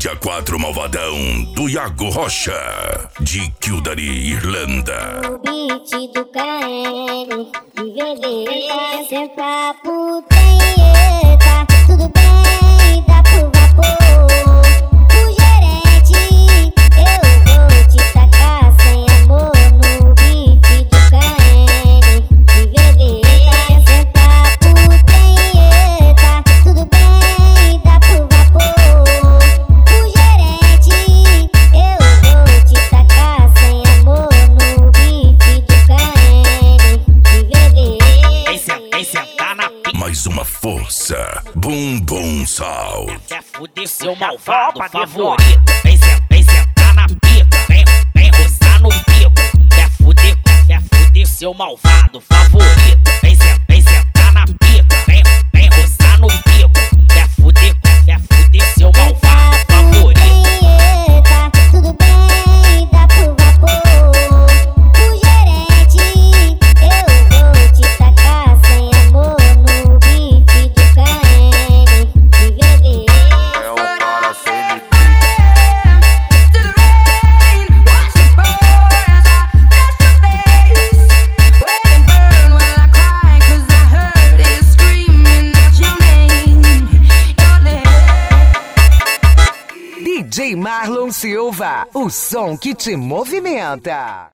Dia 4 Malvadão, do Iago Rocha, de Kildare, Irlanda. O beat do KM, de vender, sem papo tem eita. Tudo bem, dá pro vapor. O gerente, eu vou te tacar sem amor. No beat do KM, de vender, sem papo tem eita. Tudo bem, dá pro vapor. O gerente, eu vou te tacar sem amor. No beat do KM, de vender. Vem sentar na pica. Mais uma força, Bumbum Sound. Quer fuder seu malvado favorito. Vem sentar na pica. Vem roçar no pico. Quer fuder seu malvado favorito. Vem sentar na pica. Vem roçar no pico. Quer fuder seu malvado favorito. Eita, tudo bem, dá pro vapor. O gerente, eu vou te tacar sem amor. No beat do KM, de vender. É o cara sem DJ Marlon Silva, o som que te movimenta.